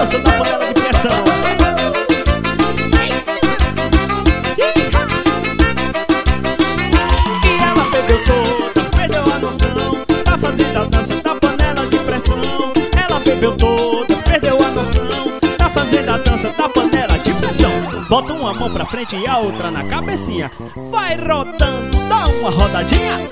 dança da panela de pressão. E ela bebeu todas, perdeu a noção, tá fazendo a dança da panela de pressão. Ela bebeu todas, perdeu a noção, tá fazendo a dança da panela de pressão. Bota uma mão pra frente e a outra na cabecinha, vai rodando, dá uma rodadinha.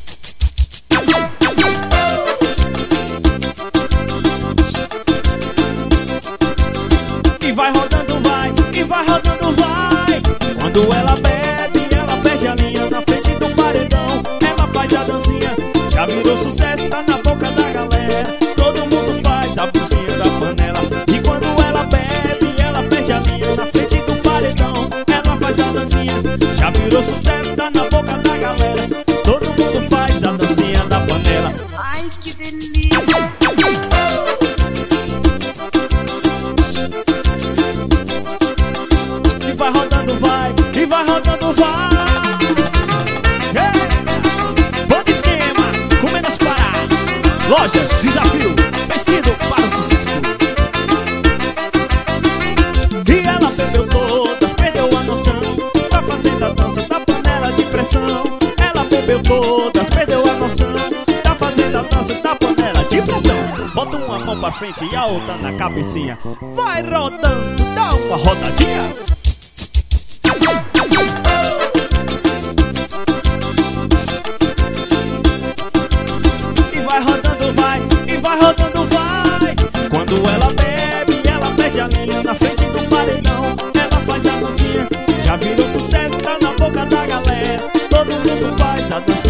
E vai rodando, vai, e vai rodando, vai. Quando ela bebe, ela perde a linha na frente do paredão. Ela faz a dancinha, já virou sucesso, tá na boca da galera. Todo mundo faz a dancinha da panela. E quando ela bebe, ela perde a linha na frente do paredão. Ela faz a dancinha, já virou sucesso, tá na boca da galera. Todo mundo faz a dancinha da panela. Ai, que delícia! E vai rodando, vai, e vai rodando, vai. Bom esquema, com menos parar. Lojas, desafio, vestido para o sucesso. E ela bebeu todas, perdeu a noção, tá fazendo a dança da panela de pressão. Ela bebeu todas, perdeu a noção, tá fazendo a dança da panela de pressão. Bota uma mão pra frente e a outra na cabecinha, vai rodando, dá uma rodadinha. E vai rodando, vai, e vai rodando, vai. Quando ela bebe, ela perde a linha na frente do paredão. Ela faz a dancinha, já virou sucesso, tá na boca da galera. Todo mundo faz a dança